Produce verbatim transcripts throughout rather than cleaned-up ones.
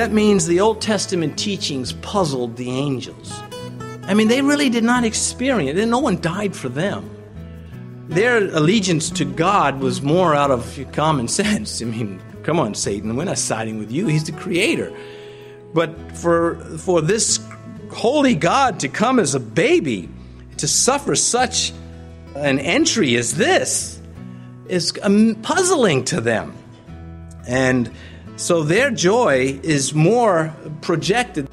that means the Old Testament teachings puzzled the angels. I mean, they really did not experience it. No one died for them. Their allegiance to God was more out of common sense. I mean, come on, Satan, we're not siding with you. He's the creator. But for, for this holy God to come as a baby, to suffer such an entry as this, is um, puzzling to them. And so their joy is more projected.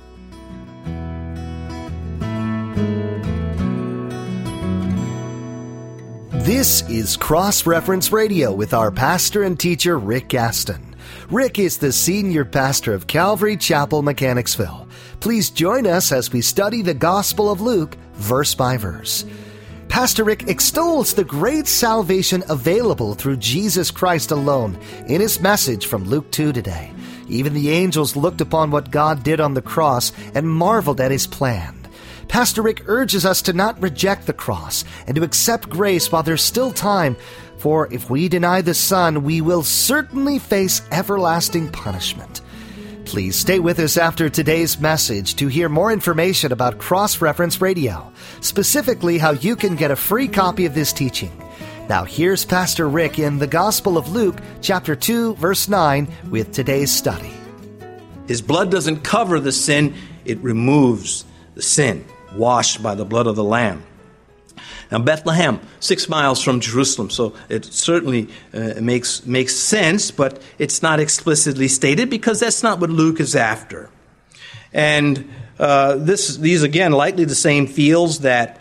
This is Cross Reference Radio with our pastor and teacher, Rick Gaston. Rick is the senior pastor of Calvary Chapel, Mechanicsville. Please join us as we study the Gospel of Luke, verse by verse. Pastor Rick extols the great salvation available through Jesus Christ alone in his message from Luke two today. Even the angels looked upon what God did on the cross and marveled at his plan. Pastor Rick urges us to not reject the cross and to accept grace while there's still time, for if we deny the Son, we will certainly face everlasting punishment. Please stay with us after today's message to hear more information about Cross Reference Radio, specifically how you can get a free copy of this teaching. Now here's Pastor Rick in the Gospel of Luke, chapter two, verse nine, with today's study. His blood doesn't cover the sin, it removes the sin, washed by the blood of the Lamb. Now, Bethlehem, six miles from Jerusalem, so it certainly uh, makes makes sense, but it's not explicitly stated because that's not what Luke is after. And uh, this, these, again, likely the same fields that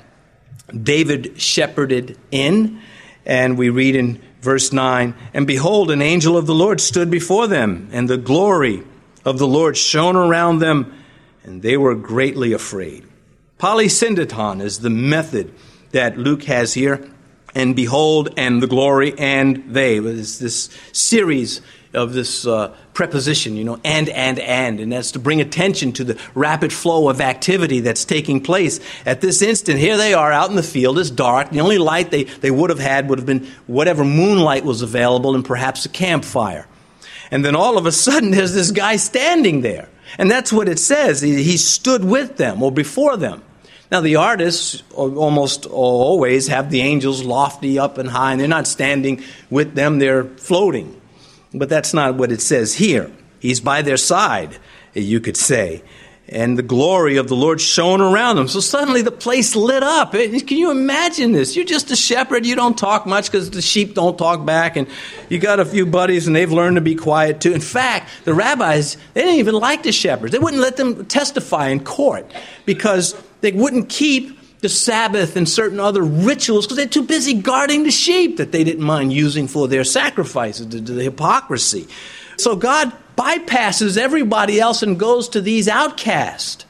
David shepherded in. And we read in verse nine, "And behold, an angel of the Lord stood before them, and the glory of the Lord shone around them, and they were greatly afraid." Polysyndeton is the method that Luke has here. And behold, and the glory, and they. It's this series of this uh, preposition, you know, and, and, and. And that's to bring attention to the rapid flow of activity that's taking place. At this instant, here they are out in the field. It's dark. The only light they, they would have had would have been whatever moonlight was available and perhaps a campfire. And then all of a sudden, there's this guy standing there. And that's what it says. He, he stood with them or before them. Now, the artists almost always have the angels lofty up and high, and they're not standing with them, they're floating. But that's not what it says here. He's by their side, you could say. And the glory of the Lord shone around them. So suddenly the place lit up. Can you imagine this? You're just a shepherd. You don't talk much because the sheep don't talk back. And you got a few buddies and they've learned to be quiet too. In fact, the rabbis, they didn't even like the shepherds. They wouldn't let them testify in court because they wouldn't keep the Sabbath and certain other rituals because they're too busy guarding the sheep that they didn't mind using for their sacrifices, the, the hypocrisy. So God bypasses everybody else and goes to these outcasts.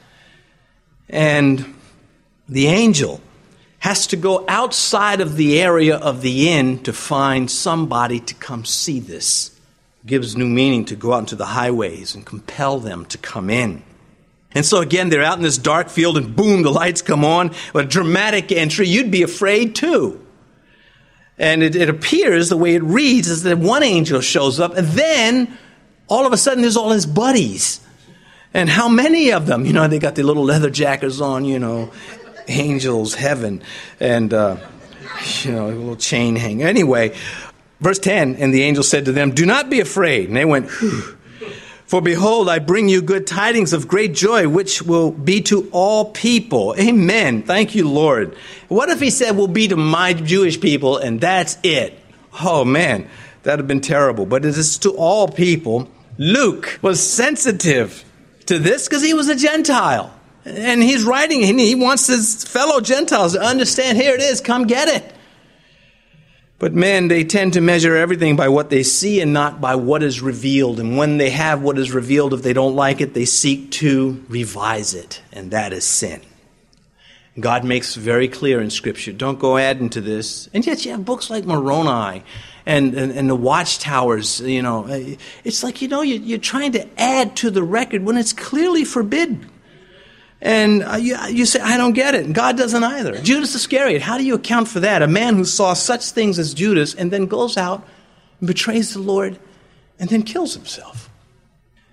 And the angel has to go outside of the area of the inn to find somebody to come see this. Gives new meaning to go out into the highways and compel them to come in. And so again, they're out in this dark field and boom, the lights come on. A dramatic entry. You'd be afraid too. And it, it appears, the way it reads, is that one angel shows up and then all of a sudden there's all his buddies. And how many of them? You know, they got their little leather jackets on, you know, angels, heaven, and, uh, you know, a little chain hang. Anyway, verse ten, "And the angel said to them, 'Do not be afraid.' And they went, Phew. For behold, I bring you good tidings of great joy, which will be to all people." Amen. Thank you, Lord. What if he said, "will be to my Jewish people," and that's it? Oh, man, that would have been terrible. But it is to all people. Luke was sensitive to this because he was a Gentile. And he's writing, and he wants his fellow Gentiles to understand, here it is, come get it. But men, they tend to measure everything by what they see and not by what is revealed. And when they have what is revealed, if they don't like it, they seek to revise it. And that is sin. God makes very clear in Scripture, don't go adding to this. And yet you have books like Moroni and, and, and the Watchtowers, you know. It's like, you know, you, you're trying to add to the record when it's clearly forbidden. And uh, you, you say, I don't get it. And God doesn't either. Judas Iscariot, how do you account for that? A man who saw such things as Judas and then goes out and betrays the Lord and then kills himself.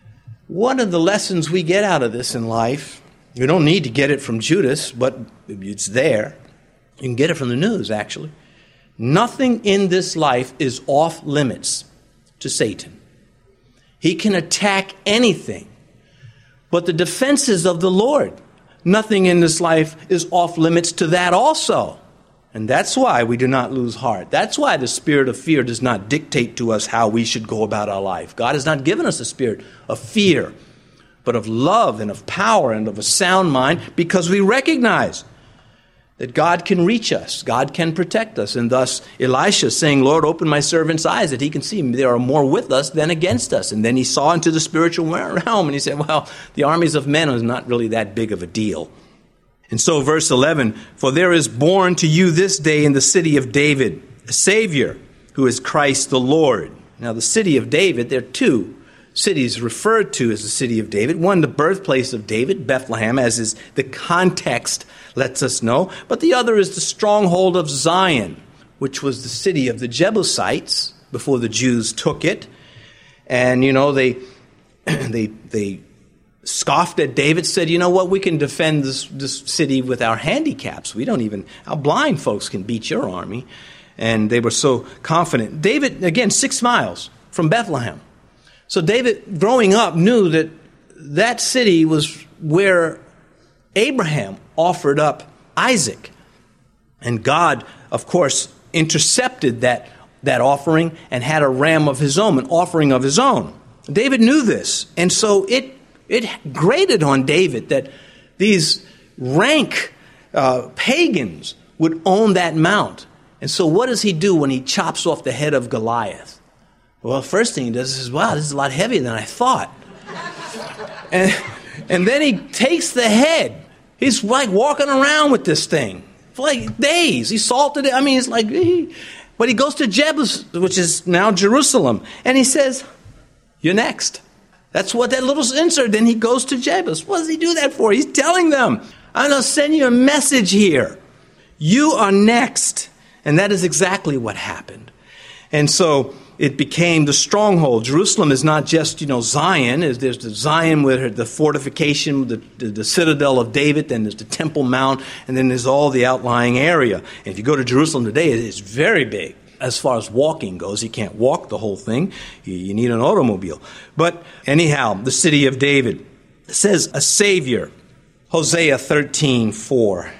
One of the lessons we get out of this in life, you don't need to get it from Judas, but it's there. You can get it from the news, actually. Nothing in this life is off limits to Satan. He can attack anything, but the defenses of the Lord, nothing in this life is off limits to that also. And that's why we do not lose heart. That's why the spirit of fear does not dictate to us how we should go about our life. God has not given us a spirit of fear, but of love and of power and of a sound mind, because we recognize that God can reach us. God can protect us. And thus Elisha saying, Lord, open my servant's eyes that he can see there are more with us than against us. And then he saw into the spiritual realm and he said, well, the armies of men is not really that big of a deal. And so verse eleven, for there is born to you this day in the city of David a Savior, who is Christ the Lord. Now the city of David, there are two cities referred to as the city of David. One, the birthplace of David, Bethlehem, as is the context lets us know. But the other is the stronghold of Zion, which was the city of the Jebusites before the Jews took it. And, you know, they they they scoffed at David, said, you know what, we can defend this, this city with our handicaps. We don't even, our blind folks can beat your army. And they were so confident. David, again, six miles from Bethlehem. So David, growing up, knew that that city was where Abraham offered up Isaac. And God, of course, intercepted that, that offering and had a ram of his own, an offering of his own. David knew this. And so it it grated on David that these rank uh, pagans would own that mount. And so what does he do when he chops off the head of Goliath? Well, first thing he does is, wow, this is a lot heavier than I thought. and, and then he takes the head. He's like walking around with this thing for like days. He salted it. I mean, it's like, he, but he goes to Jebus, which is now Jerusalem, and he says, you're next. That's what that little insert, then he goes to Jebus. What does he do that for? He's telling them, I'm going to send you a message here. You are next. And that is exactly what happened. And so it became the stronghold. Jerusalem is not just, you know, Zion. There's the Zion with the fortification, the, the, the citadel of David, then there's the Temple Mount, and then there's all the outlying area. And if you go to Jerusalem today, it's very big. As far as walking goes, you can't walk the whole thing. You, you need an automobile. But anyhow, the city of David. It says a Savior. Hosea thirteen four.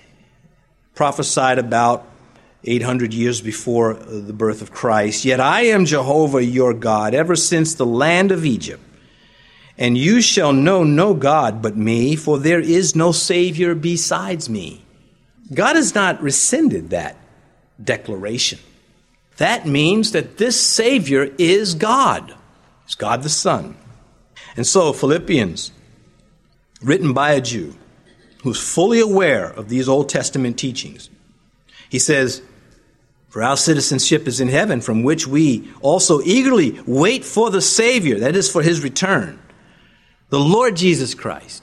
Prophesied about eight hundred years before the birth of Christ. Yet I am Jehovah your God, ever since the land of Egypt. And you shall know no God but me, for there is no Savior besides me. God has not rescinded that declaration. That means that this Savior is God. It's God the Son. And so Philippians, written by a Jew who's fully aware of these Old Testament teachings, he says, for our citizenship is in heaven, from which we also eagerly wait for the Savior, that is for his return, the Lord Jesus Christ.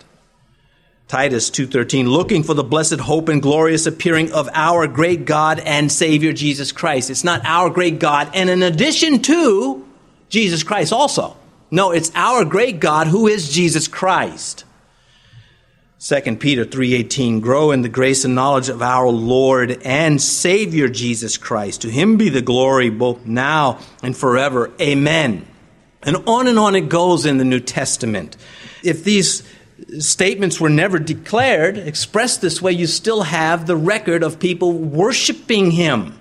Titus two thirteen, looking for the blessed hope and glorious appearing of our great God and Savior Jesus Christ. It's not our great God and in addition to Jesus Christ also. No, it's our great God who is Jesus Christ. Second Peter three eighteen, grow in the grace and knowledge of our Lord and Savior Jesus Christ. To him be the glory both now and forever. Amen. And on and on it goes in the New Testament. If these statements were never declared, expressed this way, you still have the record of people worshiping him.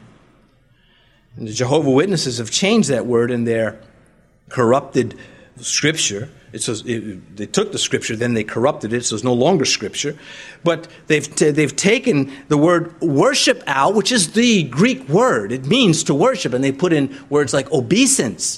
And the Jehovah's Witnesses have changed that word in their corrupted scripture. It says it, they took the scripture, then they corrupted it, so it's no longer scripture. But they've t- they've taken the word worship out, which is the Greek word. It means to worship, and they put in words like obeisance.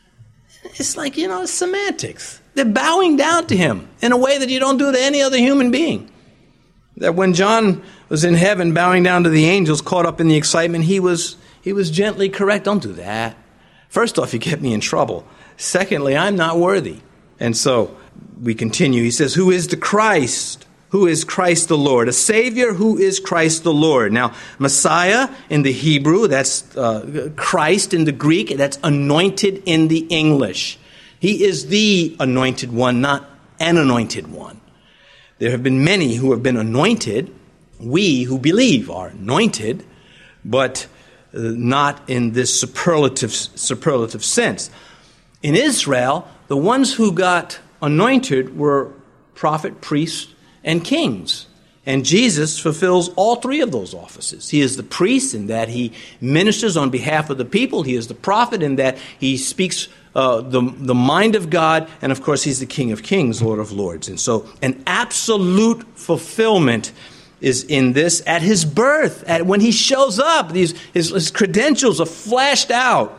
It's like, you know, it's semantics. They're bowing down to him in a way that you don't do to any other human being. That when John was in heaven bowing down to the angels, caught up in the excitement, he was he was gently correct. Don't do that. First off, you get me in trouble. Secondly, I'm not worthy. And so we continue. He says, who is the Christ? Who is Christ the Lord? A Savior who is Christ the Lord. Now, Messiah in the Hebrew, that's uh, Christ in the Greek, that's anointed in the English. He is the anointed one, not an anointed one. There have been many who have been anointed. We who believe are anointed, but not in this superlative, superlative sense. In Israel, the ones who got anointed were prophet, priests, and kings. And Jesus fulfills all three of those offices. He is the priest in that he ministers on behalf of the people. He is the prophet in that he speaks uh, the, the mind of God. And of course, he's the King of Kings, Lord of Lords. And so an absolute fulfillment is in this at his birth. At when he shows up, these his, his credentials are flashed out.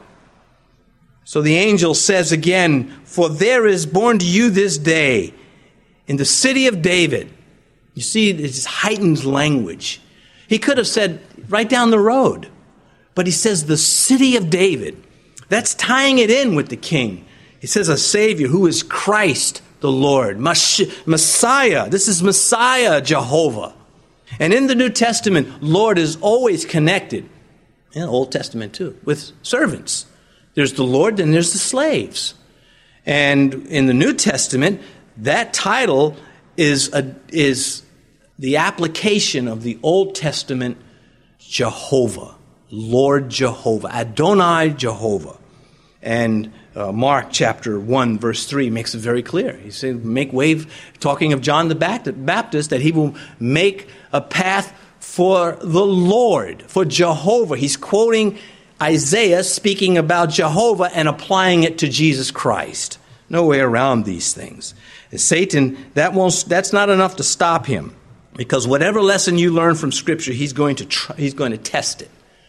So the angel says again, "For there is born to you this day in the city of David." You see, it's heightened language. He could have said right down the road, but he says the city of David. That's tying it in with the king. He says a Savior who is Christ the Lord, Messiah. This is Messiah, Jehovah. And in the New Testament, Lord is always connected, in the Old Testament too, with servants. There's the Lord and there's the slaves. And in the New Testament, that title is a, is the application of the Old Testament Jehovah, Lord Jehovah, Adonai Jehovah. And uh, Mark chapter one, verse three makes it very clear. He said, make way, talking of John the Baptist, that he will make a path for the Lord, for Jehovah. He's quoting Isaiah speaking about Jehovah and applying it to Jesus Christ. No way around these things. And Satan, that won't, that's not enough to stop him, because whatever lesson you learn from Scripture, he's going to try, he's going to test it.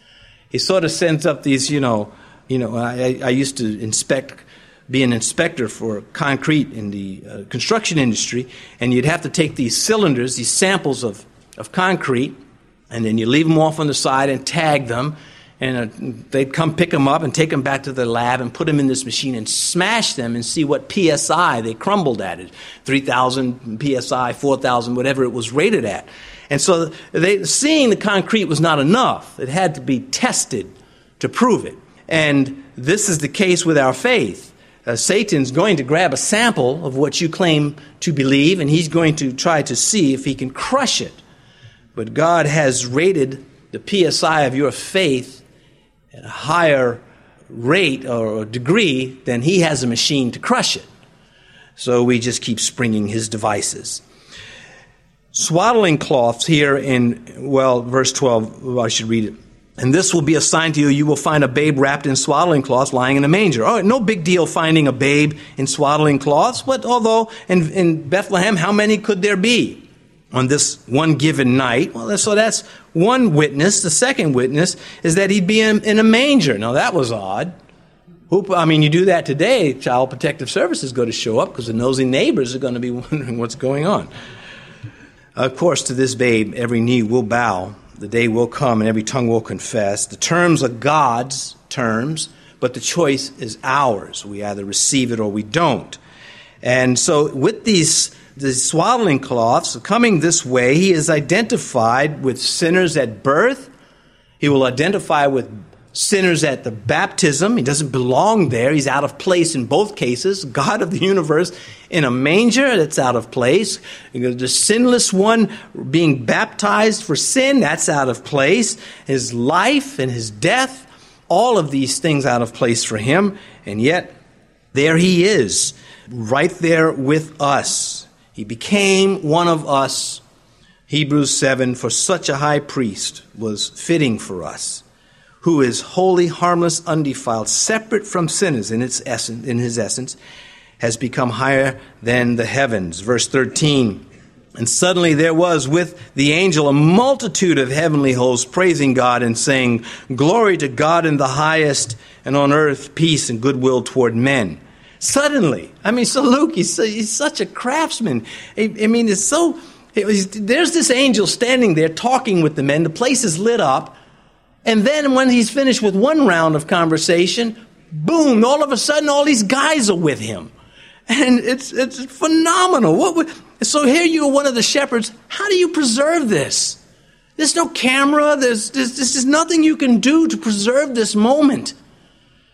He sort of sends up these, you know, you know. I, I used to inspect, be an inspector for concrete in the uh, construction industry, and you'd have to take these cylinders, these samples of of concrete, and then you leave them off on the side and tag them. And uh, they'd come pick them up and take them back to the lab and put them in this machine and smash them and see what P S I they crumbled at it. three thousand P S I, four thousand, whatever it was rated at. And so they, seeing the concrete was not enough. It had to be tested to prove it. And this is the case with our faith. Uh, Satan's going to grab a sample of what you claim to believe, and he's going to try to see if he can crush it. But God has rated the P S I of your faith at a higher rate or degree than he has a machine to crush it. So we just keep springing his devices. Swaddling cloths here in, well, verse twelve, well, I should read it. And this will be a sign to you, you will find a babe wrapped in swaddling cloths lying in a manger. Oh, no big deal finding a babe in swaddling cloths. But although in, in Bethlehem, how many could there be on this one given night? Well, so that's one witness. The second witness is that he'd be in, in a manger. Now, that was odd. Who, I mean, you do that today, Child Protective Services go to show up because the nosy neighbors are going to be wondering what's going on. Of course, to this babe, every knee will bow. The day will come and every tongue will confess. The terms are God's terms, but the choice is ours. We either receive it or we don't. And so with these the swaddling cloths coming this way, he is identified with sinners at birth. He will identify with sinners at the baptism. He doesn't belong there. He's out of place in both cases. God of the universe in a manger, that's out of place. The sinless one being baptized for sin, that's out of place. His life and his death, all of these things out of place for him. And yet, there he is, right there with us. He became one of us. Hebrews seven, for such a high priest was fitting for us, who is holy, harmless, undefiled, separate from sinners in its essence, in his essence, has become higher than the heavens. Verse thirteen, and suddenly there was with the angel a multitude of heavenly hosts praising God and saying, glory to God in the highest, and on earth peace and goodwill toward men. Suddenly, I mean, so Luke, he's, so, he's such a craftsman. I, I mean, it's so, it was, there's this angel standing there talking with the men. The place is lit up. And then when he's finished with one round of conversation, boom, all of a sudden all these guys are with him. And it's it's phenomenal. What would, so here you are, one of the shepherds. How do you preserve this? There's no camera. There's, there's, there's nothing you can do to preserve this moment.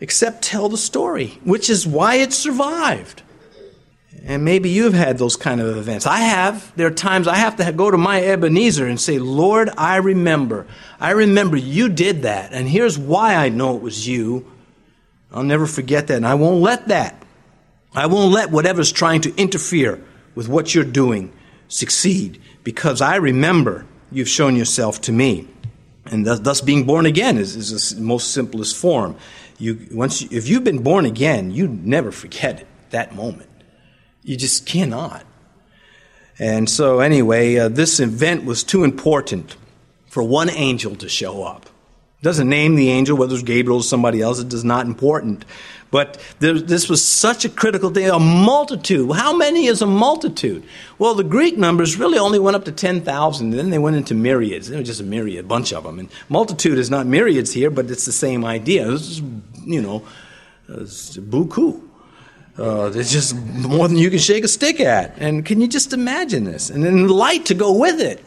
except tell the story, which is why it survived. And maybe you've had those kind of events. I have. There are times I have to go to my Ebenezer and say, Lord, I remember. I remember you did that, and here's why I know it was you. I'll never forget that, and I won't let that. I won't let whatever's trying to interfere with what you're doing succeed, because I remember you've shown yourself to me. And thus, thus being born again is, is the most simplest form. You, once you, if you've been born again, you never forget it, that moment. You just cannot. And so anyway, uh, this event was too important for one angel to show up. It doesn't name the angel, whether it's Gabriel or somebody else. It is not important. But there, this was such a critical thing. A multitude. How many is a multitude? Well, the Greek numbers really only went up to ten thousand. Then they went into myriads. It was just a myriad, a bunch of them. And multitude is not myriads here, but it's the same idea. This is, you know, it's beaucoup. Uh, it's just more than you can shake a stick at. And can you just imagine this? And then light to go with it.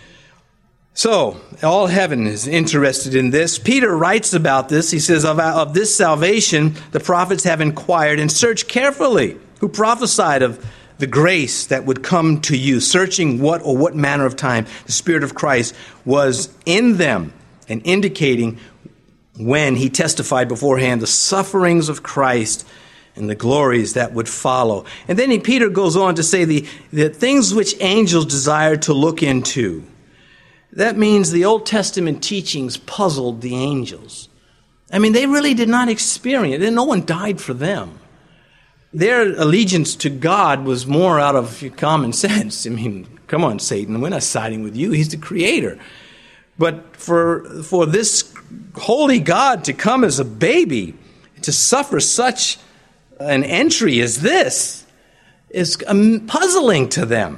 So, all heaven is interested in this. Peter writes about this. He says, of, of this salvation, the prophets have inquired and searched carefully, who prophesied of the grace that would come to you, searching what or what manner of time the Spirit of Christ was in them, and indicating when he testified beforehand the sufferings of Christ and the glories that would follow. And then he, Peter goes on to say the, the things which angels desire to look into. That means the Old Testament teachings puzzled the angels. I mean, they really did not experience it. No one died for them. Their allegiance to God was more out of common sense. I mean, come on, Satan, we're not siding with you. He's the creator. But for, for this holy God to come as a baby, to suffer such an entry as this, is um, puzzling to them.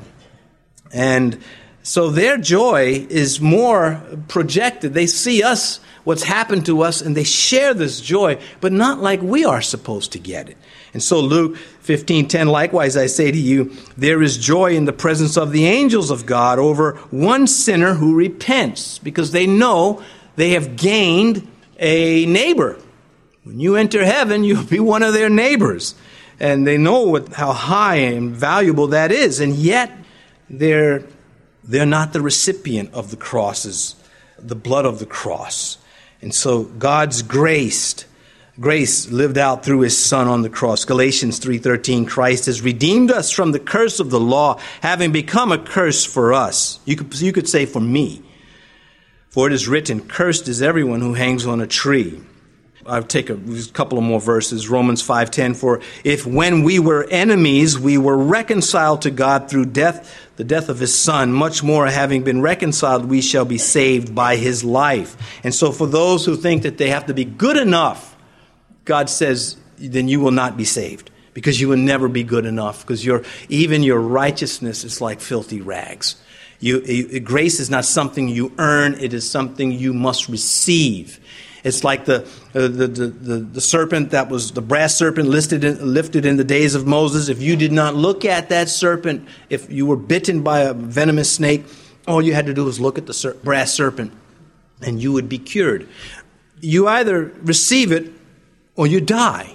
And so their joy is more projected. They see us, what's happened to us, and they share this joy, but not like we are supposed to get it. And so Luke fifteen ten, likewise I say to you, there is joy in the presence of the angels of God over one sinner who repents, because they know they have gained a neighbor. When you enter heaven, you'll be one of their neighbors. And they know what, how high and valuable that is. And yet, they're They're not the recipient of the crosses, the blood of the cross. And so God's grace, grace lived out through his Son on the cross. Galatians three thirteen, Christ has redeemed us from the curse of the law, having become a curse for us. You could, you could say for me. For it is written, cursed is everyone who hangs on a tree. I'll take a, a couple of more verses. Romans five ten, for if when we were enemies, we were reconciled to God through death, the death of his Son, much more having been reconciled, we shall be saved by his life. And so for those who think that they have to be good enough, God says, then you will not be saved, because you will never be good enough, because your even your righteousness is like filthy rags. You, you, grace is not something you earn, it is something you must receive. It's like the, uh, the, the, the, the serpent that was the brass serpent listed in, lifted in the days of Moses. If you did not look at that serpent, if you were bitten by a venomous snake, all you had to do was look at the ser- brass serpent and you would be cured. You either receive it or you die.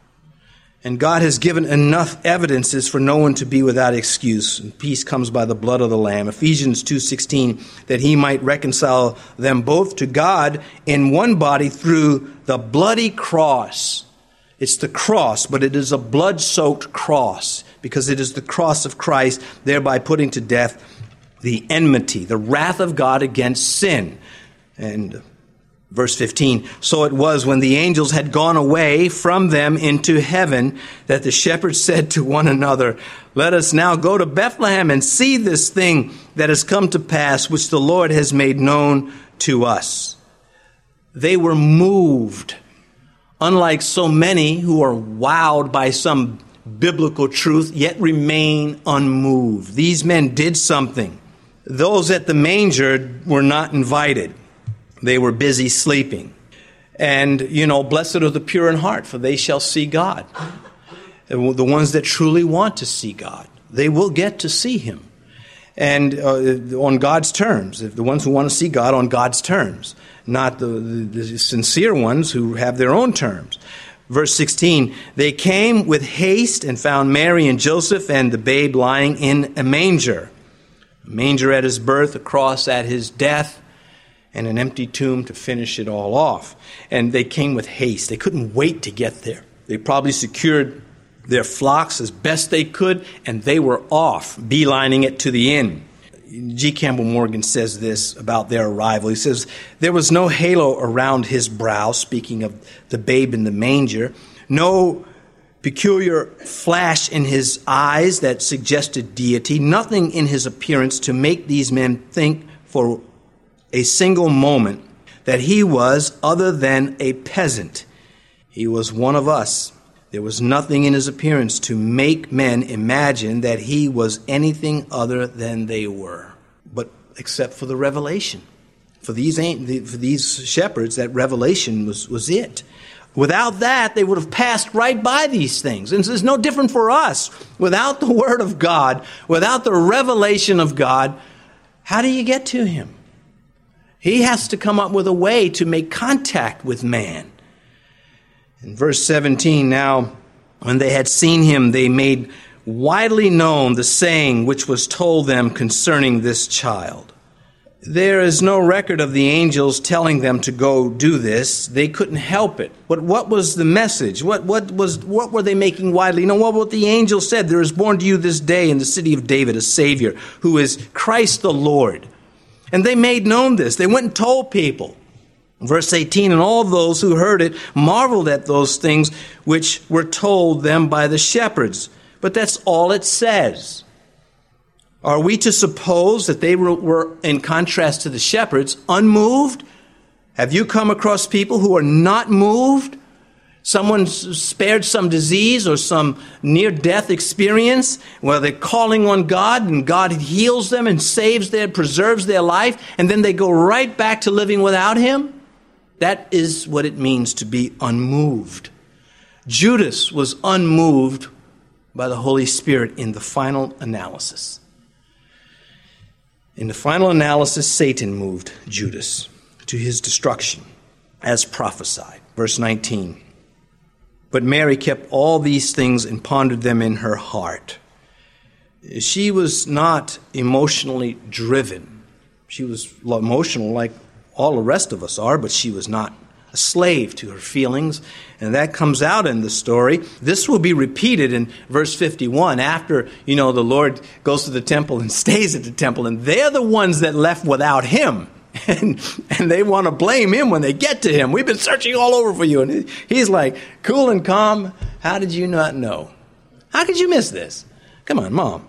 And God has given enough evidences for no one to be without excuse. And peace comes by the blood of the Lamb. Ephesians two sixteen, that he might reconcile them both to God in one body through the bloody cross. It's the cross, but it is a blood-soaked cross, because it is the cross of Christ, thereby putting to death the enmity, the wrath of God against sin. And verse fifteen, so it was when the angels had gone away from them into heaven that the shepherds said to one another, let us now go to Bethlehem and see this thing that has come to pass, which the Lord has made known to us. They were moved, unlike so many who are wowed by some biblical truth, yet remain unmoved. These men did something. Those at the manger were not invited. They were busy sleeping. And, you know, blessed are the pure in heart, for they shall see God. The ones that truly want to see God, they will get to see him. And uh, on God's terms, the ones who want to see God on God's terms, not the, the, the sincere ones who have their own terms. Verse sixteen, they came with haste and found Mary and Joseph and the babe lying in a manger. A manger at his birth, a cross at his death, and an empty tomb to finish it all off. And they came with haste. They couldn't wait to get there. They probably secured their flocks as best they could, and they were off, beelining it to the inn. G. Campbell Morgan says this about their arrival. He says, there was no halo around his brow, speaking of the babe in the manger, no peculiar flash in his eyes that suggested deity, nothing in his appearance to make these men think for a single moment that he was other than a peasant. He was one of us. There was nothing in his appearance to make men imagine that he was anything other than they were, but except for the revelation. For these for these shepherds, that revelation was, was it. Without that, they would have passed right by these things. And it's no different for us. Without the Word of God, without the revelation of God, how do you get to Him? He has to come up with a way to make contact with man. In verse seventeen, now, when they had seen him, they made widely known the saying which was told them concerning this child. There is no record of the angels telling them to go do this. They couldn't help it. But what was the message? What what was what were they making widely? You know what, what the angel said? There is born to you this day in the city of David a Savior, who is Christ the Lord. And they made known this. They went and told people. Verse eighteen, and all those who heard it marveled at those things which were told them by the shepherds. But that's all it says. Are we to suppose that they were, were, in contrast to the shepherds, unmoved? Have you come across people who are not moved? Someone spared some disease or some near-death experience where they're calling on God and God heals them and saves them, preserves their life, and then they go right back to living without Him? That is what it means to be unmoved. Judas was unmoved by the Holy Spirit in the final analysis. In the final analysis, Satan moved Judas to his destruction, as prophesied. Verse nineteen. But Mary kept all these things and pondered them in her heart. She was not emotionally driven. She was emotional like all the rest of us are, but she was not a slave to her feelings. And that comes out in the story. This will be repeated in verse fifty-one after, you know, the Lord goes to the temple and stays at the temple. And they're the ones that left without Him. And, and they want to blame Him when they get to Him. We've been searching all over for you. And He's like, cool and calm. How did you not know? How could you miss this? Come on, Mom.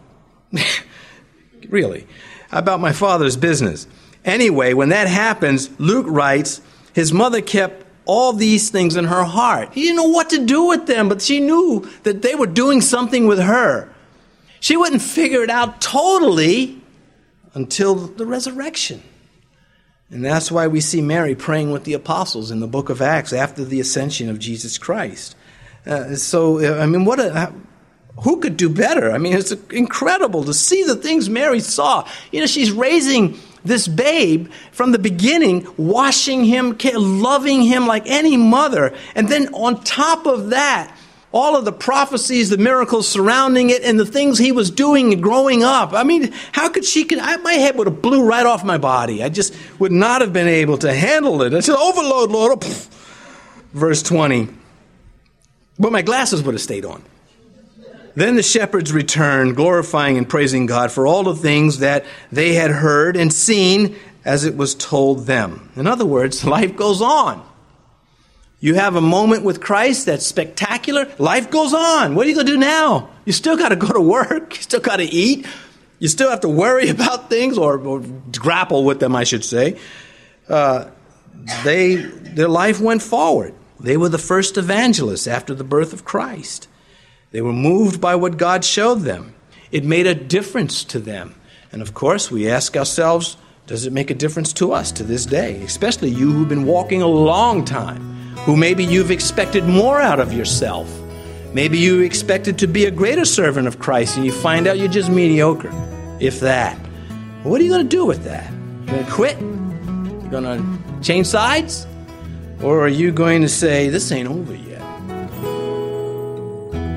Really? About my Father's business. Anyway, when that happens, Luke writes, his mother kept all these things in her heart. He didn't know what to do with them, but she knew that they were doing something with her. She wouldn't figure it out totally until the resurrection. And that's why we see Mary praying with the apostles in the book of Acts after the ascension of Jesus Christ. Uh, so, I mean, what a... Who could do better? I mean, it's incredible to see the things Mary saw. You know, she's raising this babe from the beginning, washing him, loving him like any mother. And then on top of that, all of the prophecies, the miracles surrounding it, and the things he was doing growing up. I mean, how could she... I, my head would have blew right off my body. I just would not have been able to handle it. I said, overload, Lord. Oh, verse twenty. But my glasses would have stayed on. Then the shepherds returned, glorifying and praising God for all the things that they had heard and seen as it was told them. In other words, life goes on. You have a moment with Christ that's spectacular. Life goes on. What are you going to do now? You still got to go to work. You still got to eat. You still have to worry about things or, or grapple with them, I should say. Uh, they, their life went forward. They were the first evangelists after the birth of Christ. They were moved by what God showed them. It made a difference to them. And of course, we ask ourselves, does it make a difference to us to this day? Especially you who've been walking a long time, who maybe you've expected more out of yourself. Maybe you expected to be a greater servant of Christ and you find out you're just mediocre, if that. What are you going to do with that? You're going to quit? You're going to change sides? Or are you going to say, this ain't over yet?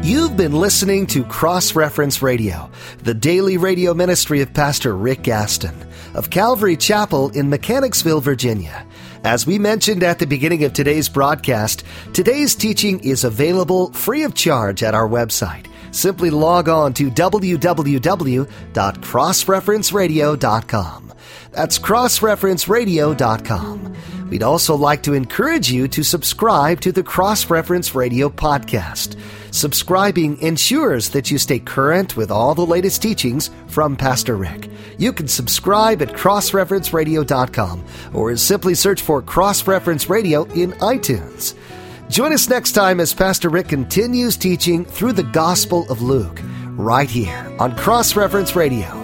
You've been listening to Cross Reference Radio, the daily radio ministry of Pastor Rick Gaston of Calvary Chapel in Mechanicsville, Virginia. As we mentioned at the beginning of today's broadcast, today's teaching is available free of charge at our website. Simply log on to w w w dot cross reference radio dot com. That's cross reference radio dot com. We'd also like to encourage you to subscribe to the Cross Reference Radio podcast. Subscribing ensures that you stay current with all the latest teachings from Pastor Rick. You can subscribe at cross reference radio dot com or simply search for Cross Reference Radio in iTunes. Join us next time as Pastor Rick continues teaching through the Gospel of Luke, right here on Cross Reference Radio.